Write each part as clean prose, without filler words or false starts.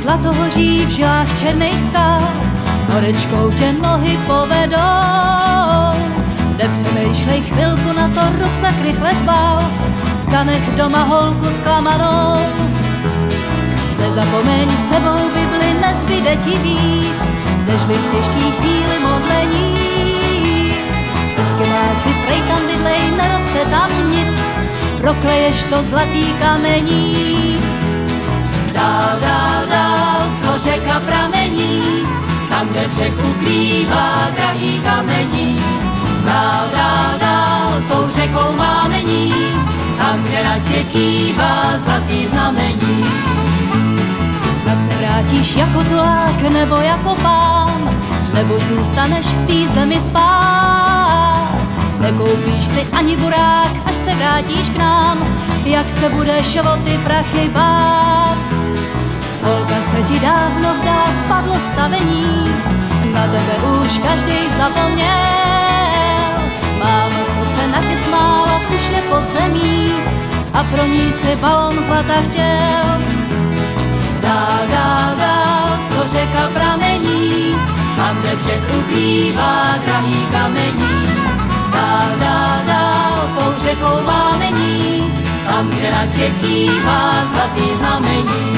zlatohoří v žilách černých skál, horečkou tě nohy povedou. Nepřemýšlej chvilku na to, ruksak rychle zbal, zanech doma holku zklamanou. Nezapomeň sebou Bibli, nezbyde ti víc, nežli v těžký chvíli modlení. Eskimáci prej tam bydlej, neroste tam nic, prokleješ to zlatý kamení. Dál, dál, dál, co řeka pramení, tam, kde břeh ukrývá drahý kamení. Dál, dál, dál, tou řekou mámení, tam, kde na tě kývá zlatý znamení. Snad se vrátíš jako tulák nebo jako pán, nebo zůstaneš v té zemi spát. Nekoupíš si ani burák, až se vrátíš k nám, jak se budeš o ty prachy bát. Holka se ti dávno vdá, spadlo stavení, na tebe už každej zapomněl. Mámo, co se na tě smála, už je pod zemí a pro ní si balon zlata chtěl. Dál, dál, dál, co řeka pramení, tam, kde břeh ukrývá drahý kamení. Dál, dál, dál, tou řekou mámení, tam, kde na tě kývá zlatý znamení.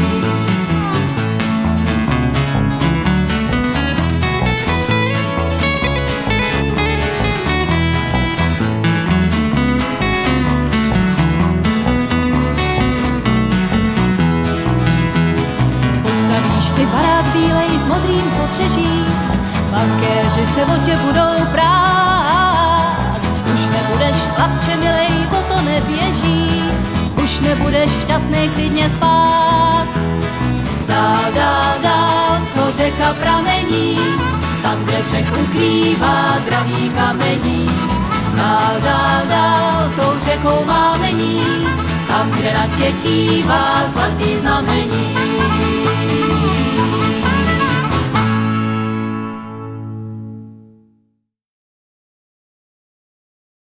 Si barák bílej v modrým pobřeží, bankéři se o tě budou prát. Už nebudeš chlapče milej, o to neběží, už nebudeš šťastnej klidně spát. Dál, dál, dál, co řeka pramení, tam, kde břeh ukrývá drahý kamení. Dál, dál, dál, tou řekou mámení, tam, kde na tě kývá zlatý znamení.